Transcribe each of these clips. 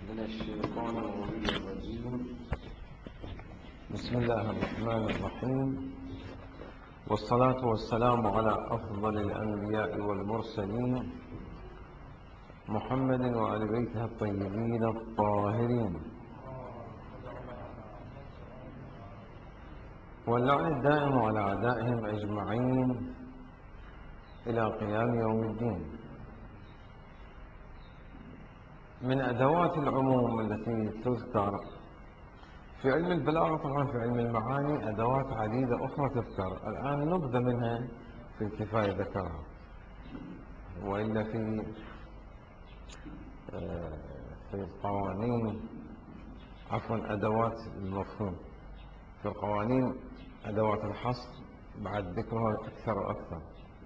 من الشيطان الرجيم. بسم الله الرحمن الرحيم، والصلاة والسلام على أفضل الأنبياء والمرسلين محمد وآل بيته الطيبين الطاهرين، واللعن الدائم على أعدائهم أجمعين إلى قيام يوم الدين. من أدوات العموم التي تذكر في علم البلاغة، طبعا في علم المعاني أدوات عديدة أخرى تذكر، الآن نبذة منها في الكفاية ذكرها، وإلا في القوانين أدوات المفهوم، في القوانين أدوات الحصر بعد ذكرها أكثر وأكثر.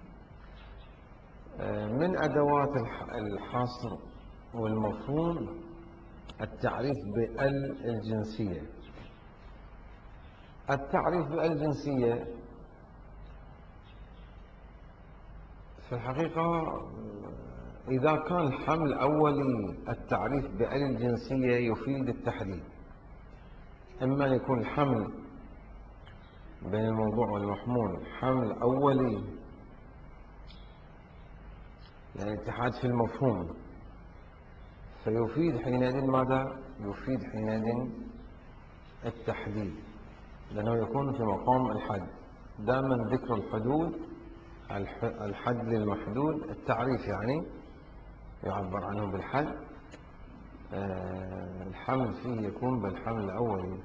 من أدوات الحصر والمفهوم التعريف بال الجنسية. التعريف بال الجنسية في الحقيقة إذا كان الحمل أولي التعريف بال الجنسية يفيد التحديد، إما يكون الحمل بين الموضوع والمحمول حمل أولي يعني اتحاد في المفهوم، فيفيد حينئذ ماذا؟ يفيد حينئذ التحديد، لأنه يكون في مقام الحد. دائما ذكر الحدود، الحد للمحدود، التعريف يعني يعبر عنه بالحد، الحمل فيه يكون بالحمل الأولي،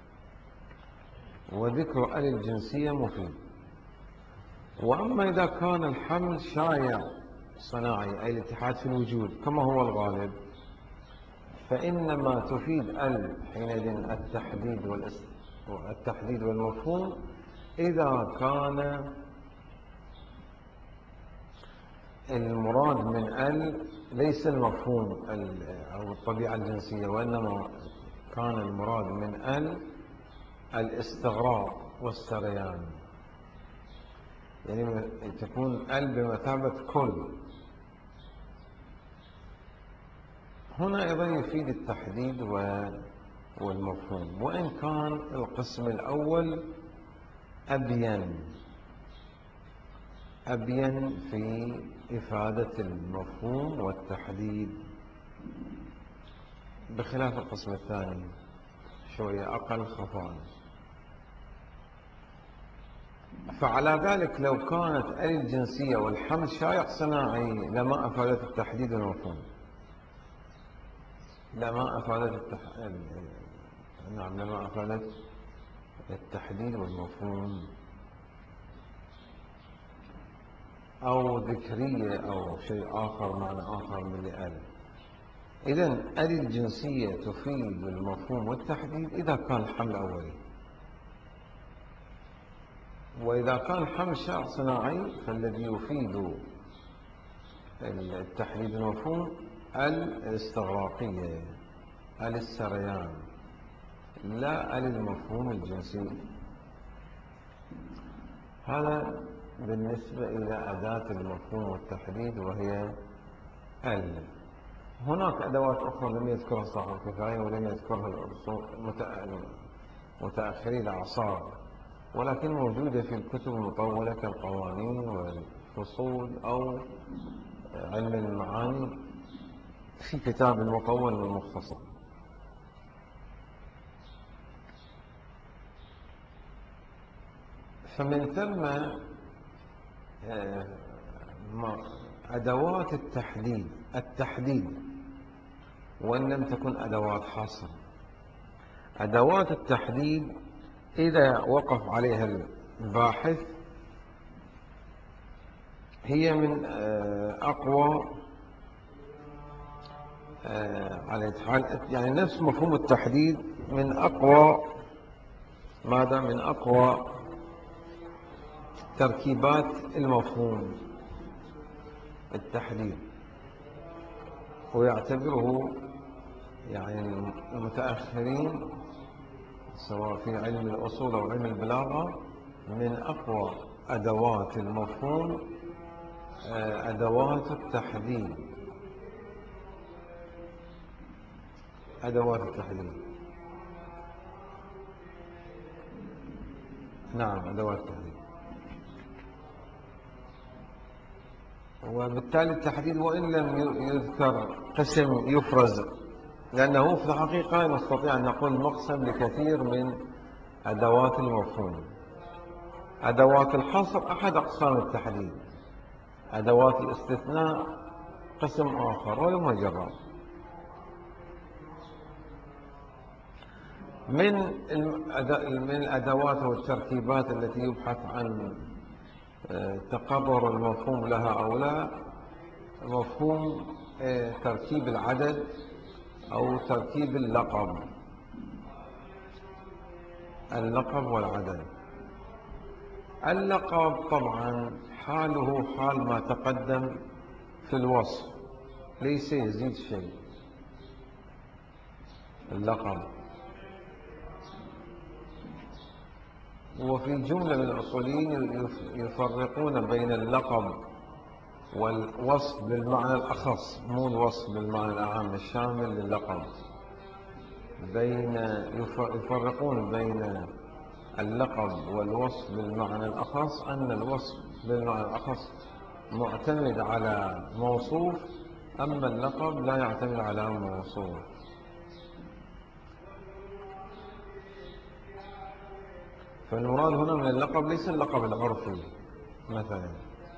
وذكر ال الجنسية مفيد. وأما إذا كان الحمل شائع صناعي أي الاتحاد في الوجود كما هو الغالب، فإنما تفيد ال حينئذ التحديد والمفهوم إذا كان المراد من ال ليس المفهوم أو الطبيعة الجنسية، وإنما كان المراد من ال الاستغراق والسريان، يعني تكون ال بمثابة كل. هنا أيضا يفيد التحديد والمفهوم، وإن كان القسم الأول أبين في إفادة المفهوم والتحديد، بخلاف القسم الثاني شوية أقل خفاء. فعلى ذلك لو كانت ال الجنسية والحمل شائع صناعي لما أفادت التحديد والمفهوم، لما أفادت التحديد والمفهوم، أو ذكرية أو شيء آخر، معنى آخر من ال. إذن ال الجنسية تفيد المفهوم والتحديد إذا كان الحمل أولي، وإذا كان الحمل شائع صناعي فالذي يفيد التحديد والمفهوم الاستغراقية، السريان، لا المفهوم الجنسي. هذا بالنسبة إلى أداة المفهوم والتحديد وهي ال. هناك أدوات أخرى لم يذكرها صاحب الكفاية ولم يذكرها متأخري الأعصار، ولكن موجودة في الكتب المطولة كالقوانين والفصول أو علم المعاني في كتاب المطول والمختصر. فمن ثم أدوات التحديد وإن لم تكن أدوات حصر. أدوات التحديد إذا وقف عليها الباحث هي من أقوى، يعني نفس مفهوم التحديد من أقوى من أقوى تركيبات المفهوم التحديد، ويعتبره يعني المتأخرين سواء في علم الأصول أو علم البلاغة من أقوى أدوات المفهوم أدوات التحديد. أدوات التحديد. نعم، أدوات التحديد. وبالتالي التحديد وإن لم يذكر قسم يفرز، لأنه في الحقيقة نستطيع أن نقول مقسم لكثير من أدوات المفهوم. أدوات الحصر أحد أقسام التحديد، أدوات الاستثناء قسم آخر ولما جرى. من الأدوات والتركيبات التي يبحث عن تقرر المفهوم لها أو لا، مفهوم تركيب العدد أو تركيب اللقب والعدد. اللقب طبعا حاله حال ما تقدم في الوصف، ليس يزيد شيء. اللقب، وفي جملة من الأصوليين يفرقون بين اللقب والوصف بالمعنى الأخص، مو الوصف بالمعنى الأعم الشامل للقب. يفرقون بين اللقب والوصف بالمعنى الأخص، أن الوصف بالمعنى الأخص معتمد على موصوف، أما اللقب لا يعتمد على موصوف. فالمراد هنا من اللقب ليس اللقب العرفي مثلا،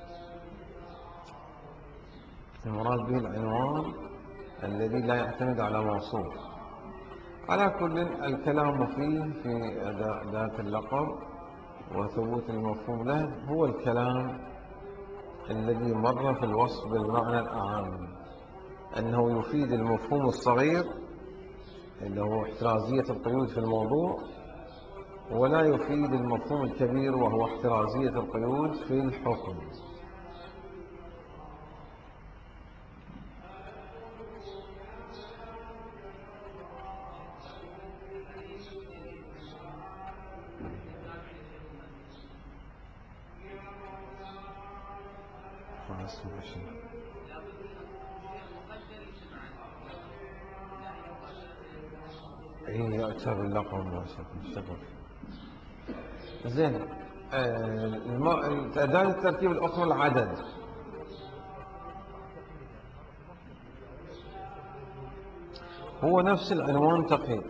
المراد به العنوان الذي لا يعتمد على موصوف. على كل، الكلام فيه في ذات اللقب وثبوت المفهوم له هو الكلام الذي مر في الوصف بالمعنى الأعم، أنه يفيد المفهوم الصغير اللي هو احترازية القيود في الموضوع، ولا يفيد المفهوم الكبير وهو احترازية القيود في الحكم. يؤتى باللقب مباشرة. زين. أداة التركيب الأخرى العدد. هو نفس العنوان تقييد.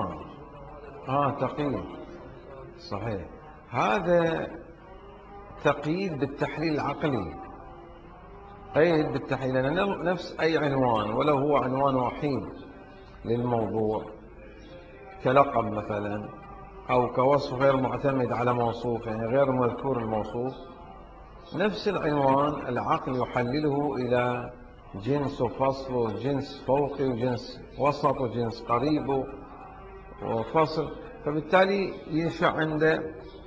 تقييد صحيح. هذا تقييد بالتحليل العقلي، قيد بالتحليل، لأن نفس أي عنوان ولو هو عنوان وحيد للموضوع كلقب مثلا، أو كوصف غير معتمد على موصوف، يعني غير مذكور الموصوف، نفس العنوان العقل يحلله إلى جنس وفصل وجنس فوقي وجنس وسط وجنس قريب وفصل، فبالتالي ينشأ عنده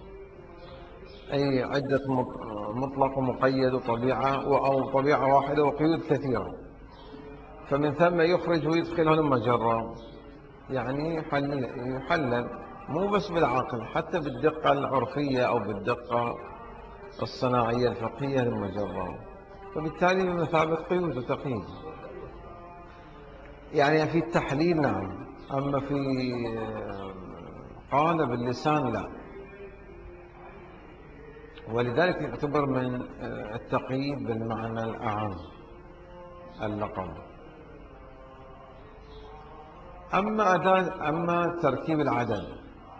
أي عدة مطلق ومقيد وطبيعة أو طبيعة واحدة وقيود كثيرة، فمن ثم يخرج ويدخل لما جرى، يعني يحلل مو بس بالعقل، حتى بالدقة العرفية أو بالدقة الصناعية الفقهية لما جرى، فبالتالي بمثابة قيود وتقييد. يعني في التحليل نعم، أما في قالب اللسان لا، ولذلك يعتبر من التقييد بالمعنى الأعم اللقب. أما تركيب العدد،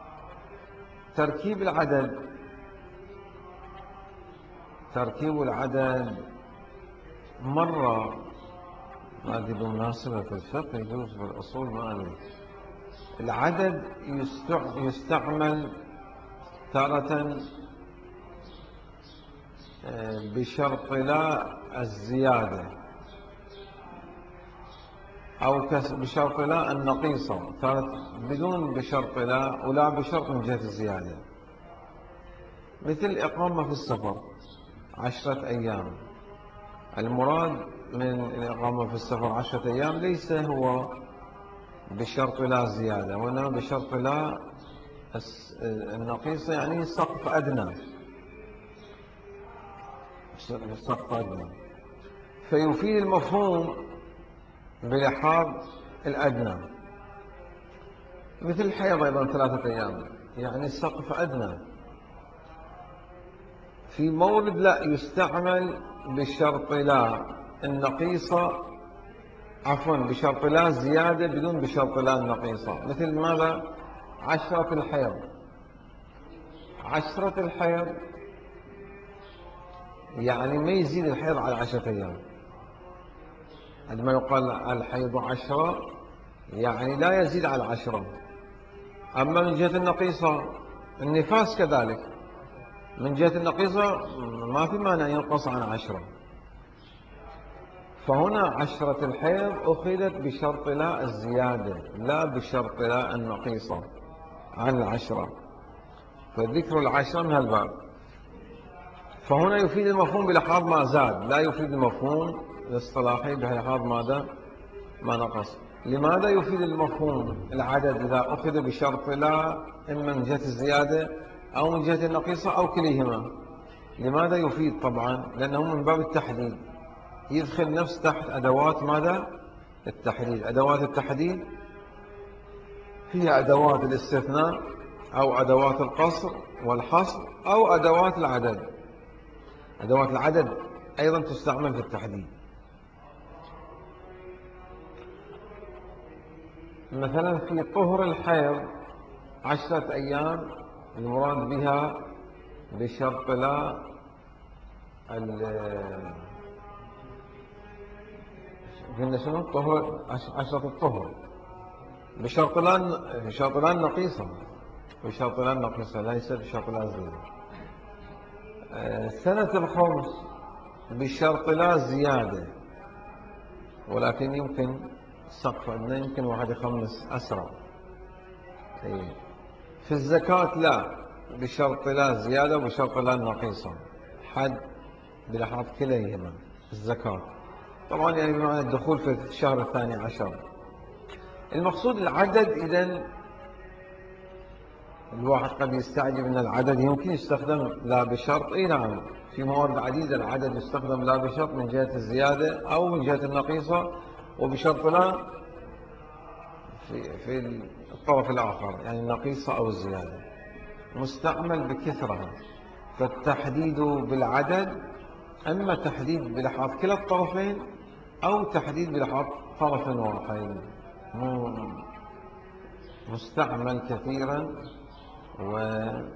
تركيب العدد مرة، هذه بمناسبة الفقه يجوز بالأصول ما عليه. العدد يستعمل تارة بشرط لا الزيادة، أو بشرط لا النقيصة، بدون بشرط لا، ولا بشرط من جهة الزيادة. مثل إقامة في السفر 10 أيام، المراد من الإقامة في السفر 10 أيام ليس هو بشرط لا زيادة، وإنما بشرط لا النقيصة، يعني سقف أدنى، فيفيد المفهوم بلحاظ الأدنى. مثل الحيض أيضا 3 أيام، يعني السقف أدنى. في مورد لا يستعمل بشرط لا النقيصة، عفوا بشرط لا زيادة بدون بشرط لا النقيصة. مثل ماذا؟ 10 الحيض. 10 الحيض يعني ما يزيد الحيض على 10 أيام. عندما يقال الحيض 10 يعني لا يزيد على 10. أما من جهة النقيصة النفاس كذلك، من جهة النقيصة ما في مانع ينقص عن 10. فهنا 10 الحيض أخذت بشرط لا الزيادة لا بشرط لا النقيصة عن 10، فذكر 10 من هالباب. فهنا يفيد المفهوم بلحاظ ما زاد، لا يفيد المفهوم الاصطلاحي بلحاظ ماذا؟ ما نقص. لماذا يفيد المفهوم العدد إذا أخذ بشرط لا، إما من جهة الزيادة أو من جهة النقيصة أو كليهما؟ لماذا يفيد؟ طبعا لأنه من باب التحديد، يدخل نفس تحت أدوات ماذا؟ التحديد. أدوات التحديد هي أدوات الاستثناء أو أدوات القصر والحصر أو أدوات العدد. أدوات العدد أيضا تستعمل في التحديد. مثلا في طهر الحيض 10 أيام المراد بها بشرط لا قلنا شنو؟ طهر 10 الطهر بشرط لا النقيصة، بشرط لا النقيصة ليس بشرط لا زيادة. سنة الخمس بشرط لا زيادة، ولكن يمكن سقف عندنا يمكن واحد يخمس أسرع. في الزكاة لا بشرط لا زيادة وبشرط لا النقيصة، حد بلحاظ كليهما. الزكاة طبعا يعني بمعنى الدخول في الشهر 12. المقصود العدد. إذن الواحد قد يستعجب أن العدد يمكن يستخدم لا بشرط. نعم، في موارد عديدة العدد يستخدم لا بشرط من جهة الزيادة أو من جهة النقيصة، وبشرط لا في الطرف الآخر، يعني النقيصة أو الزيادة، مستعمل بكثرة. فالتحديد بالعدد أما تحديد بلحاظ كلا الطرفين أو تحديد بلحاظ طرف واحد، مستعمل كثيرا وبلا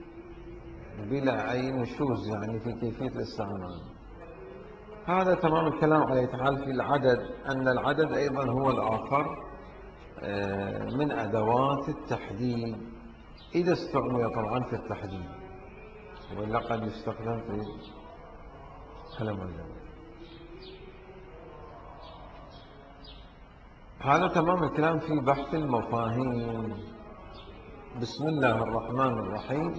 أي نشوز يعني في كيفية الاستعمال. هذا تمام الكلام عليه تعالى في العدد، أن العدد أيضا هو الآخر من أدوات التحديد إذا استعمل طبعا في التحديد، وإلا قد يستخدم في كلام الجمع. هذا تمام الكلام في بحث المفاهيم. بسم الله الرحمن الرحيم.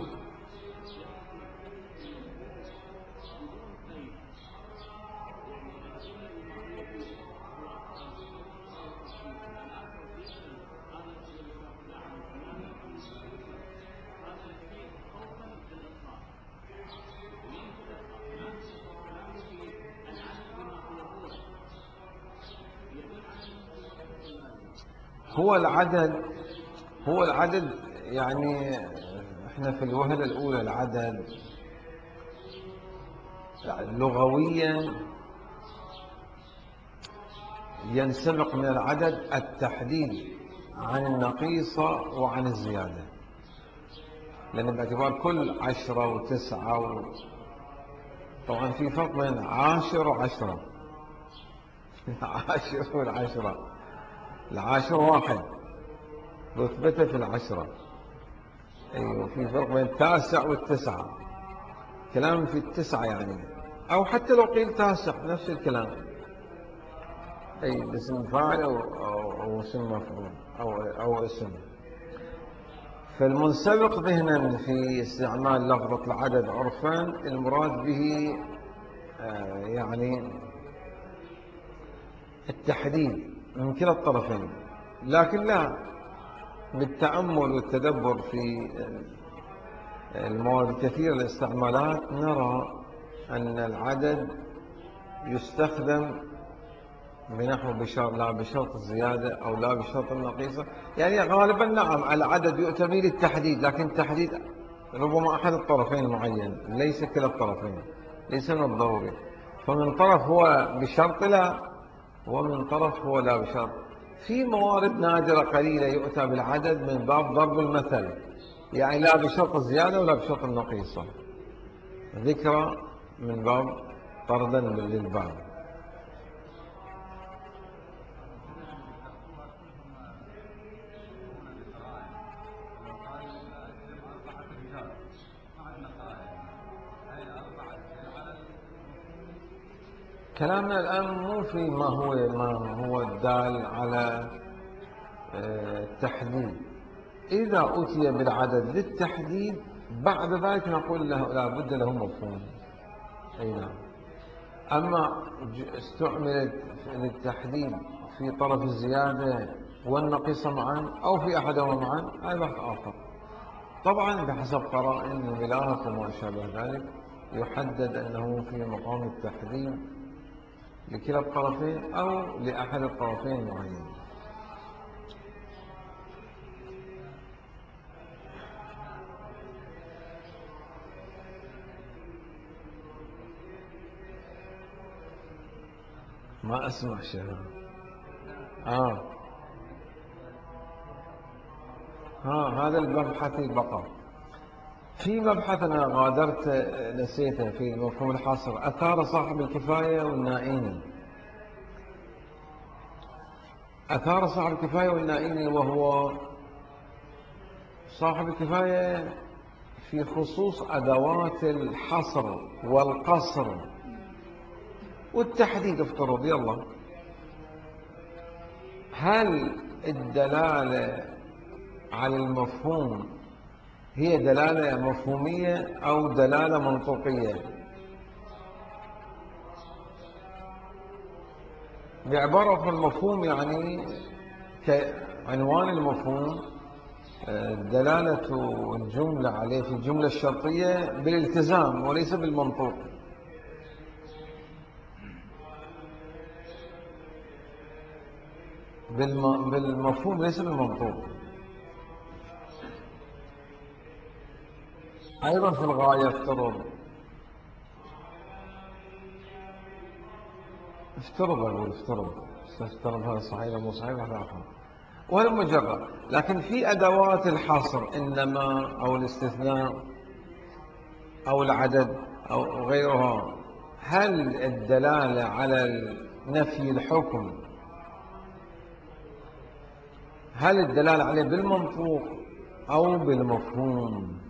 هو العدد يعني احنا في الوهلة الأولى العدد لغويا ينسبق من العدد التحديد عن النقيصة وعن الزيادة، لأن باعتبار كل 10 و9 طبعا في فرق بين 10 و10. 10 والعشرة، العاشر واحد رتبته في العشرة. أيوة، في فرق بين 9 و9. كلام في 9 يعني، أو حتى لو قيل 9 نفس الكلام، أي اسم فاعل أو اسم مفعول أو اسم. فالمنسبق ذهنا في استعمال لفظة العدد عرفا المراد به يعني التحديد من كلا الطرفين. لكن لا، بالتأمل والتدبر في المواد كثير الاستعمالات نرى أن العدد يستخدم بنحو بشرط، لا بشرط الزيادة أو لا بشرط النقيصة. يعني غالبا نعم العدد يؤتى به للتحديد، لكن التحديد ربما أحد الطرفين معين، ليس كلا الطرفين، ليس من الضروري. فمن طرف هو بشرط لا، ومن طرف هو لا بشرط. في موارد نادرة قليلة يؤتى بالعدد من باب ضرب المثل، يعني لا بشرط الزيادة ولا بشرط النقيصة، ذكرى من باب طردا للباب. كلامنا الآن مو في ما هو الدال على التحديد. إذا أتي بالعدد للتحديد بعد ذلك نقول له لا بد له مفهوم. أي نعم. أما استعملت للتحديد في طرف الزيادة والنقيصة معا أو في أحدهما معا، هذا بحث آخر. طبعا بحسب قرائن الملاحة وما شابه ذلك يحدد أنه في مقام التحديد لكلا الطرفين أو لأحد الطرفين معين. ما أسمع شيء. هذا المبحث بقى. في مبحث أنا غادرت نسيته في مفهوم الحصر، أثار صاحب الكفاية والنائين. أثار صاحب الكفاية والنائين، وهو صاحب الكفاية في خصوص أدوات الحصر والقصر والتحديد. افترض يلا، هل الدلالة على المفهوم هي دلالة مفهومية أو دلالة منطقية؟ بعبارة أخرى المفهوم يعني كعنوان المفهوم دلالة الجملة عليه في الجملة الشرطية بالالتزام وليس بالمنطوق. بالمفهوم ليس بالمنطوق. أيضا في الغاية افترض هذا صحيح أو مو صحيح هذا آخر، وهذا مجرد. لكن في أدوات الحصر إنما أو الاستثناء أو العدد أو غيرها، هل الدلالة على نفي الحكم، هل الدلالة عليه بالمنطوق أو بالمفهوم؟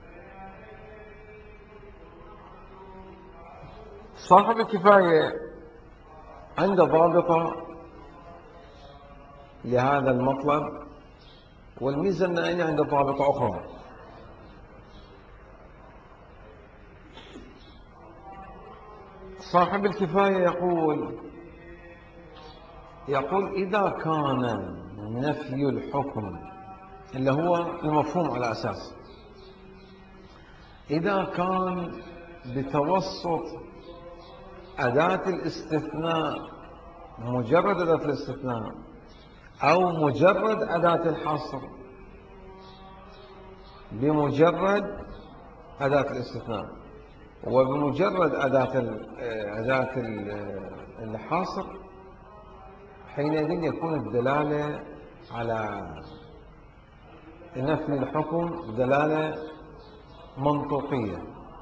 صاحب الكفاية عنده ضابطة لهذا المطلب، والميزة أن عنده ضابطة أخرى. صاحب الكفاية يقول إذا كان نفي الحكم اللي هو المفهوم على أساس، إذا كان بتوسط أداة الاستثناء، مجرد أداة الاستثناء، أو مجرد أداة الحصر بمجرد أداة الاستثناء وبمجرد أداة الحصر، حينئذ يكون الدلالة على نفي الحكم دلالة منطقية.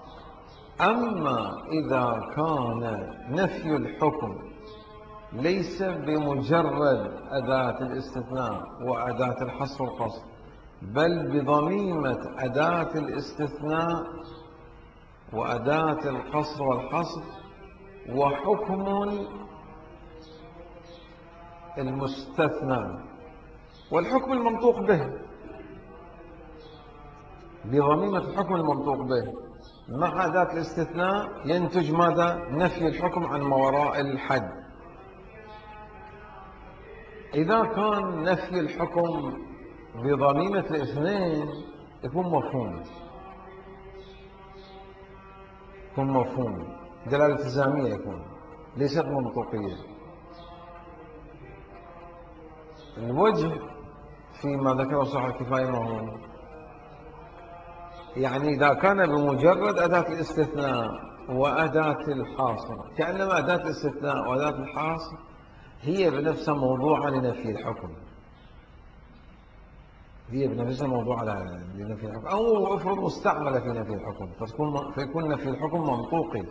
أما إذا كان نفي الحكم ليس بمجرد أداة الاستثناء وأداة الحصر والقصر، بل بضميمة أداة الاستثناء وأداة القصر والحصر وحكم المستثنى والحكم المنطوق به، بضميمة الحكم المنطوق به مع أداة الاستثناء، ينتج ماذا؟ نفي الحكم عن ما وراء الحد. إذا كان نفي الحكم بضميمة الاثنين يكون مفهوم دلالة التزامية، يكون ليست منطقية. الوجه فيما ذكره صاحب الكفاية ما هو؟ يعني إذا كان بمجرد أداة الاستثناء وأداة الحاصر، كأنما أداة الاستثناء وأداة الحاصر هي بنفسها موضوعة لنفي الحكم، هي بنفسها موضوعة لنفي الحكم، أو افرض مستعملة في نفي الحكم فيكون نفي الحكم منطوقي.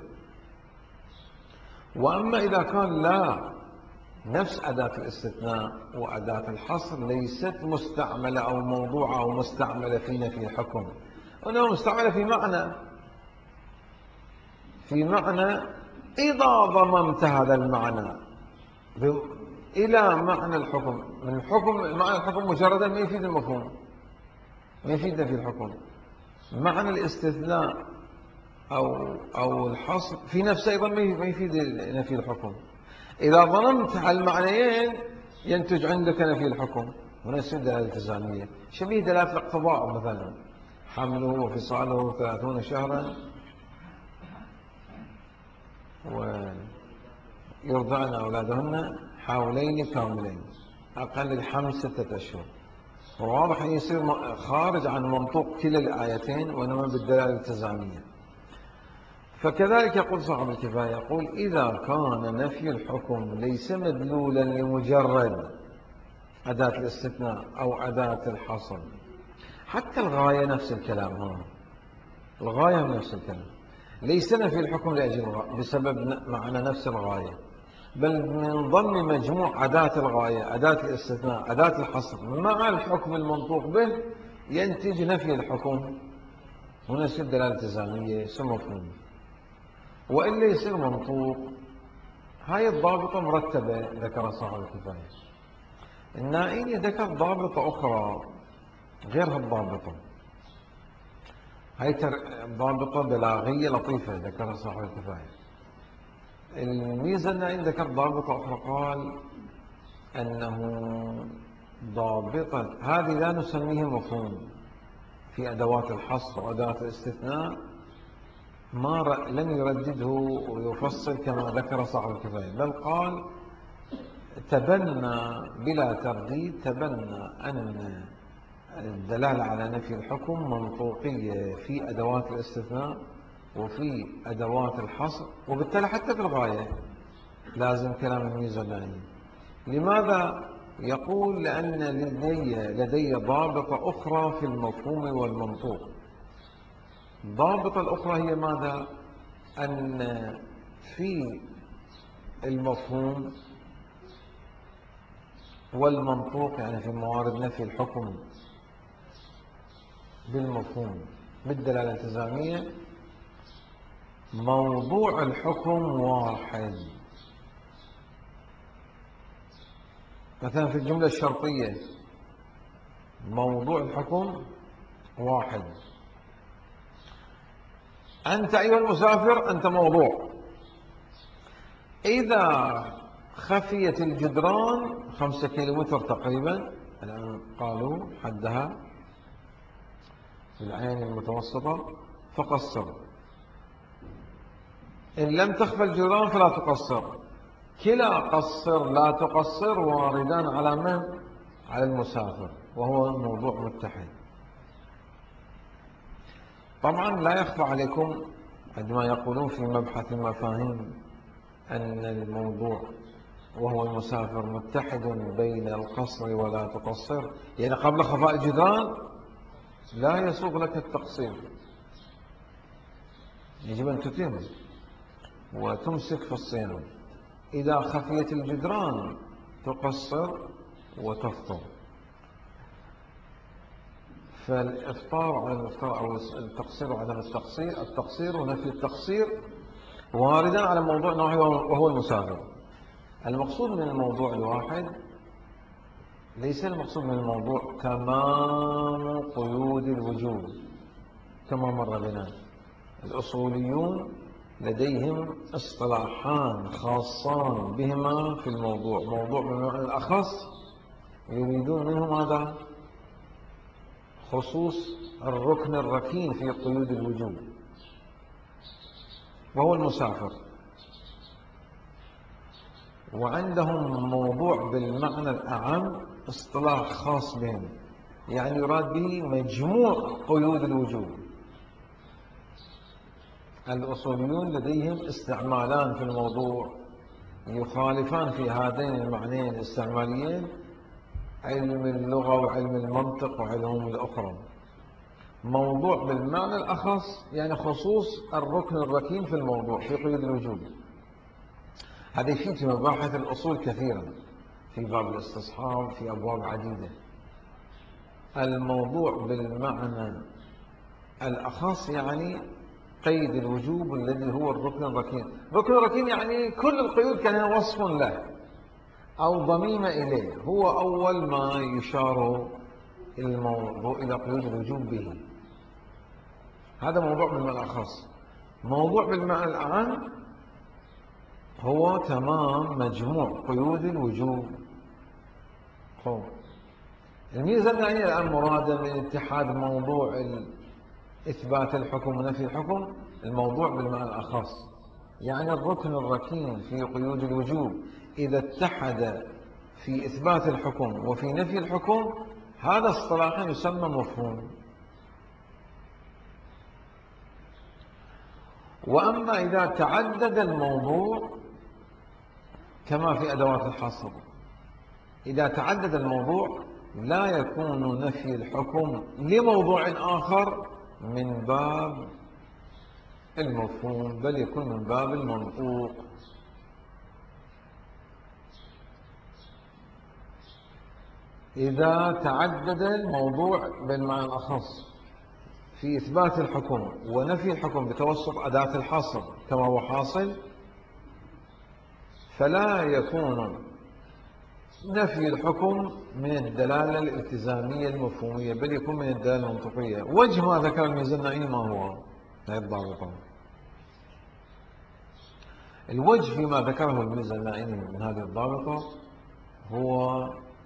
وأما إذا كان لا، نفس أداة الاستثناء وأداة الحصر ليست مستعملة أو موضوعة أو مستعملة في نفي الحكم، وإنما مستعملة في معنى إذا ضممت هذا المعنى إلى معنى الحكم، من الحكم معنى الحكم مجردا ما يفيد المفهوم، ما يفيد نفي الحكم. معنى الاستثناء أو الحصر في نفسه أيضا ما يفيد نفي الحكم. إذا ضممت على المعنيين ينتج عندك نفي الحكم. هنا يصير دلالة التزامية، شبيه دلالة الاقتضاء، مثلا حمله وفصاله 30 شهرا ويرضعن أولادهن حولين كاملين، أقل الحمل 6 أشهر. وواضح أن يصير خارج عن منطوق كلا الآيتين وإنما بالدلالة التزامية. فكذلك يقول صاحب الكفاية، يقول إذا كان نفي الحكم ليس مدلولا لمجرد أداة الاستثناء أو أداة الحصر، حتى الغاية نفس الكلام، هنا الغاية نفس الكلام، ليس نفي الحكم لأجل بسبب معنى نفس الغاية، بل من ضمن مجموع أداة الغاية، أداة الاستثناء، أداة الحصر مع الحكم المنطوق به ينتج نفي الحكم. هنا يصير دلالة التزامية، يصير مفهوم، وإلا يصير منطوق. هاي الضابطة مرتبة ذكر صاحب الكفاية. النائيني ذكر ضابطة أخرى غير هالضابطة، هاي ضابطة بلاغية لطيفة ذكرها صاحب الكفاية. الميزة النائين ذكر ضابطة أخرى، قال أنه ضابطة هذه لا نسميه مفهوم في أدوات الحصر وأدوات الاستثناء، لم يردده ويفصل كما ذكر صاحب الكفاية، بل قال تبنى بلا ترديد، تبنى أن الدلالة على نفي الحكم منطوقية في أدوات الاستثناء وفي أدوات الحصر، وبالتالي حتى في الغاية لازم كلام الميزاني. لماذا؟ يقول لأن لدي ضابطة أخرى في المفهوم والمنطوق. الضابطة الأخرى هي ماذا؟ أن في المفهوم والمنطوق، يعني في موارد نفي الحكم بالمفهوم بالدلالة الالتزامية، موضوع الحكم واحد. مثلا في الجملة الشرطية موضوع الحكم واحد، أنت أيها المسافر أنت موضوع. إذا خفيت الجدران 5 كيلومتر تقريبا الآن قالوا حدها في العين المتوسطة فقصر، إن لم تخفى الجدران فلا تقصر. كلا قصر لا تقصر واردان على من؟ على المسافر، وهو موضوع متحد. طبعا لا يخفى عليكم عندما يقولون في مبحث المفاهيم أن الموضوع وهو المسافر متحد بين القصر ولا تقصر، يعني قبل خفاء الجدران لا يسوغ لك التقصير، يجب أن تتم وتمسك في الصيام. إذا خفيت الجدران تقصر وتفطر. فالإفطار على الإفطار أو التقصير وعدم التقصير، التقصير ونفي التقصير واردان على موضوع واحد وهو المسافر. المقصود من الموضوع الواحد ليس المقصود من الموضوع تمام قيود الوجود كما مر بنا. الأصوليون لديهم اصطلاحان خاصان بهما في الموضوع، موضوع بمعنى الأخص يريدون منه ماذا؟ خصوص الركن الركين في قيود الوجود وهو المسافر. وعندهم موضوع بالمعنى الأعم اصطلاح خاص بهم، يعني يراد به مجموع قيود الوجوب. الأصوليون لديهم استعمالان في الموضوع يخالفان في هذين المعنيين الاستعماليين، علم اللغة وعلم المنطق وعلوم الأخرى. موضوع بالمعنى الأخص يعني خصوص الركن الركين في الموضوع في قيود الوجوب. هذا يفيد في مباحث الأصول كثيرا، في باب الاستصحاب، في أبواب عديدة. الموضوع بالمعنى الأخص يعني قيد الوجوب الذي هو الركن الركين. ركن الركين يعني كل القيود كان وصف له أو ضميمة إليه، هو أول ما يشار الموضوع إلى قيود الوجوب به. هذا موضوع بالمعنى الأخص. موضوع بالمعنى الأعم هو تمام مجموع قيود الوجوب. الميزة الثانية الآن مرادة من اتحاد موضوع إثبات الحكم ونفي الحكم، الموضوع بالمعنى الأخص يعني الركن الركين في قيود الوجوب إذا اتحد في إثبات الحكم وفي نفي الحكم، هذا اصطلاحا يسمى مفهوم. وأما إذا تعدد الموضوع كما في أدوات الحصر، إذا تعدد الموضوع لا يكون نفي الحكم لموضوع آخر من باب المفهوم، بل يكون من باب المنطوق. إذا تعدد الموضوع بالمعنى الأخص في إثبات الحكم ونفي الحكم بتوسط أداة الحصر كما هو حاصل، فلا يكون نفي الحكم من الدلالة الالتزامية المفهومية، بل يكون من الدلالة المنطقية. وجه ما ذكر الميزانعي ما هو؟ هذه الضابطة. الوجه فيما ذكره الميزانعي من هذه الضابطة هو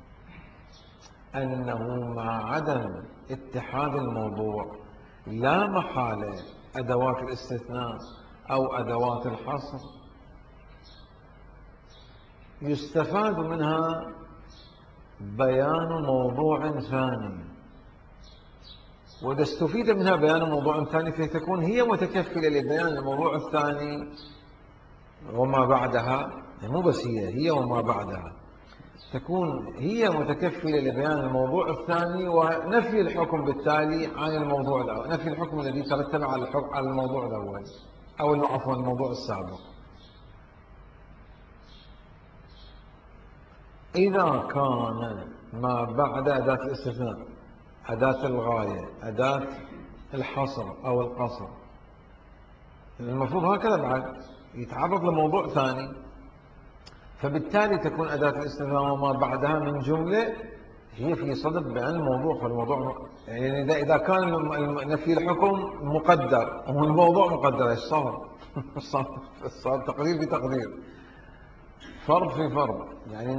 أنه مع عدم اتحاد الموضوع لا محالة أدوات الاستثناء أو أدوات الحصر يستفاد منها بيان موضوع ثاني، وإذا استفيد منها بيان موضوع ثاني فتكون هي متكفلة لبيان الموضوع الثاني وما بعدها. مو بس هي وما بعدها، تكون هي متكفلة لبيان الموضوع الثاني ونفي الحكم بالتالي عن الموضوع الأول، نفي الحكم الذي ترتب على الموضوع الأول أو عفوا الموضوع السابق. إذا كان ما بعد أداة الاستثناء، أداة الغاية، أداة الحصر أو القصر، المفروض هكذا بعد يتعرض لموضوع ثاني، فبالتالي تكون أداة الاستثناء وما بعدها من جملة هي في صدد بيان الموضوع. فالموضوع يعني إذا كان نفي الحكم مقدر والموضوع مقدر، ايش صار؟ صار تقدير بتقدير، فرض في فرض، يعني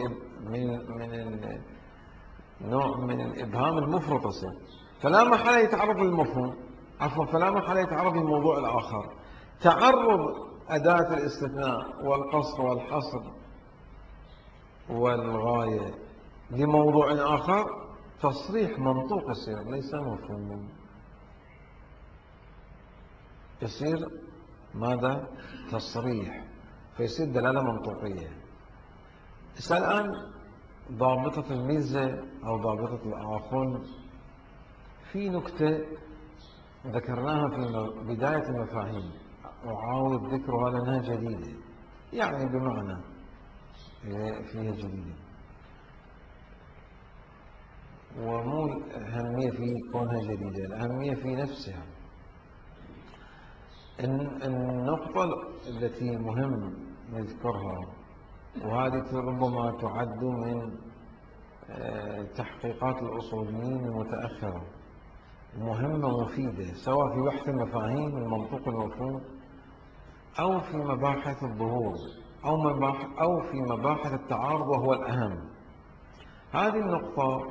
نوع من الإبهام المفرط يصير. فلا محل يتعرض للمفهوم، عفوا فلا محل يتعرض للموضوع الآخر. تعرض أداة الاستثناء والقصر والحصر والغاية لموضوع آخر تصريح منطوق يصير، ليس مفهوم، يصير ماذا؟ تصريح، فيصير دلالة منطوقية. الآن ضابطة الميزة أو ضابطة الآخر، في نكتة ذكرناها في بداية المفاهيم، أعاود ذكرها لأنها جديدة، يعني بمعنى فيها جديدة، ومو الأهمية في كونها جديدة، الأهمية في نفسها. النقطة التي مهم نذكرها، وهذه ربما تعد من تحقيقات الأصوليين المتأخرة، مهمة مفيدة سواء في بحث المفاهيم المنطوق المفهوم أو في مباحث الظهور أو في مباحث التعارض، وهو الأهم. هذه النقطة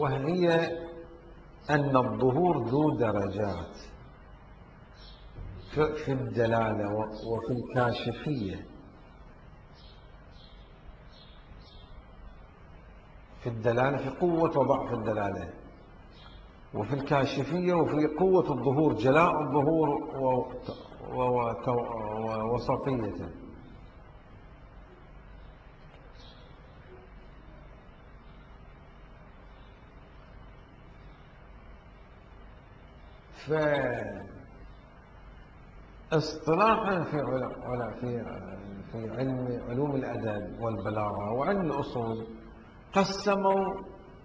وهي أن الظهور ذو درجات، في الدلالة وفي الكاشفية. في الدلالة، في قوة وضعف الدلالة، وفي الكاشفية وفي قوة الظهور، جلاء الظهور ووسطيته. فاصطلاحا في علوم الأدب والبلاغة وعلم الأصول قسموا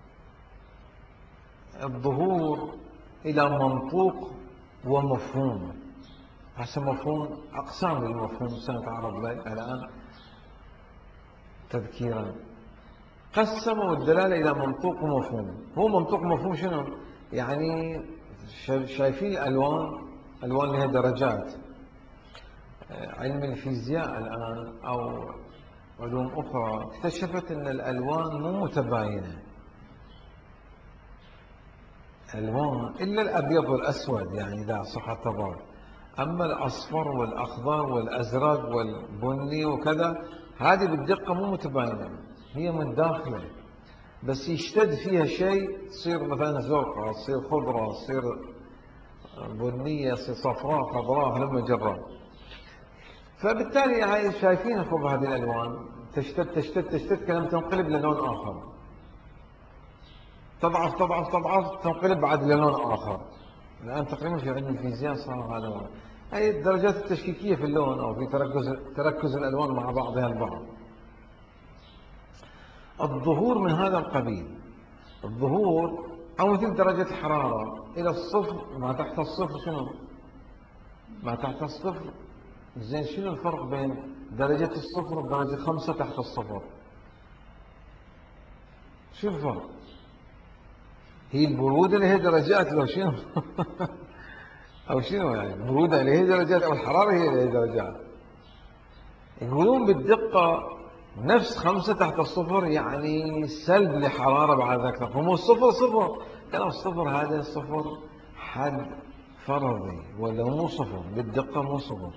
الظهور إلى منطوق ومفهوم. هسه مفهوم، أقسام للمفهوم سنتعرض له الآن تذكيرا. قسموا الدلالة إلى منطوق ومفهوم. هو منطوق ومفهوم شنو؟ يعني شايفين الألوان، ألوان لها درجات. علم الفيزياء الآن أو علوم أخرى اكتشفت أن الألوان مو متباينة، ألوان إلا الأبيض والأسود، يعني إذا صح التضاد. أما الأصفر والأخضر والأزرق والبني وكذا، هذه بالدقة مو متباينة، هي من داخله، بس يشتد فيها شيء تصير مثلا زرقاء، تصير خضراء، تصير بنية، تصير صفراء، خضراء، هلم جرا. فبالتالي هاي شايفين خب هذه الألوان تشتد تشتد تشتد كلام تنقلب للون آخر، تضعف تضعف تضعف تنقلب بعد للون آخر. الآن تقريبا في علم الفيزياء صار هذا، هي الدرجات التشكيكية في اللون أو في تركز الألوان مع بعضها البعض. الظهور من هذا القبيل. الظهور أو مثل درجة الحرارة إلى الصفر، ما تحت الصفر شنو؟ ما تحت الصفر. زين شنو الفرق بين درجة الصفر ودرجة 5 تحت الصفر؟ شو الفرق؟ هي البرودة اللي هي درجات لو شنو؟ أو شنو يعني البرودة اللي هي درجات أو الحرارة هي اللي هي درجات؟ يقولون بالدقة نفس 5 تحت الصفر يعني سلب لحرارة بعد ذلك. فمو الصفر صفر، كلام الصفر هذا صفر حد فرضي، ولا مو صفر بالدقة، مو صفر.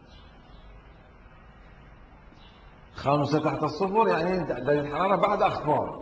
5 تحت الصفر يعني درجة الحرارة بعد أخفاض.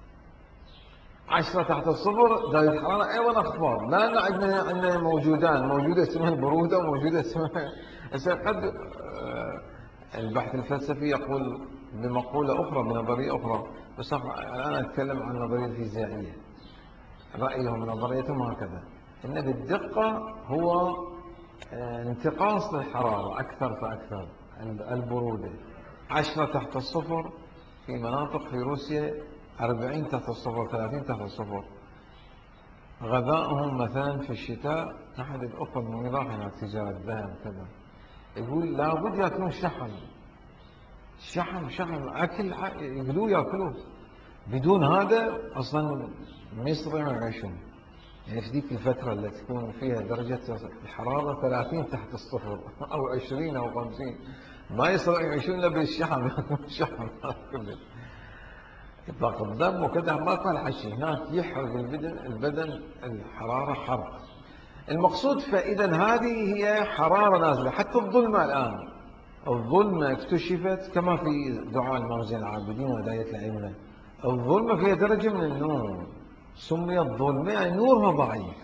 10 تحت الصفر درجة الحرارة أيضا أخفاض، لأن عندنا موجودان، موجودة اسمها البرودة وموجودة اسمها قد البحث الفلسفي يقول بمقولة أخرى، بنظرية أخرى، بس الآن أتكلم عن النظرية الفيزيائية. رأيهم نظريتهم هكذا، إن بالدقة هو انتقاص للحرارة أكثر فأكثر. البرودة 10 تحت الصفر في مناطق في روسيا، 40 تحت الصفر، 30 تحت الصفر. غذائهم مثلا في الشتاء، أحد الأخوة من راح هناك تجارة ذهب كذا، يقول لابد ياكلون شحم شحم شحم، أكل يقدروا ياكلوه، بدون هذا أصلا ما يستطيعون يعيشون. يعني في ذيك الفترة اللي تكون فيها درجة الحرارة 30 تحت الصفر أو 20 أو 50، ما يستطيعون يعيشون إلا بالشحم، ياكلون الشحم كله. إطلاق الدم وكذا ما طلع حشي هناك، يحرق البدن الحرارة حرق. المقصود، فإذا هذه هي حرارة نازلة. حتى الظلمة الآن، الظلمة اكتشفت كما في دعاء الإمام زين العابدين وهداية الأئمة، الظلمة فيها درجة من النور، سميت ظلمة يعني نورها ضعيف،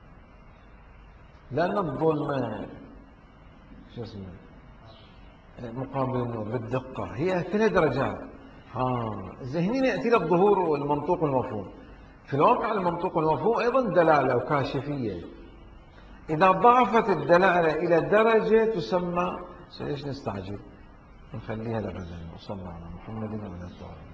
لأن الظلمة شو اسمه مقابل النور بالدقة هي 3 درجات. هنا يأتي لك الظهور والمنطوق والمفهوم. في الواقع المنطوق والمفهوم أيضا دلالة وكاشفية. إذا ضعفت الدلالة إلى درجة تسمى، ليش نستعجل؟ نخليها لغدا. وصلى الله على محمد وعلى آله.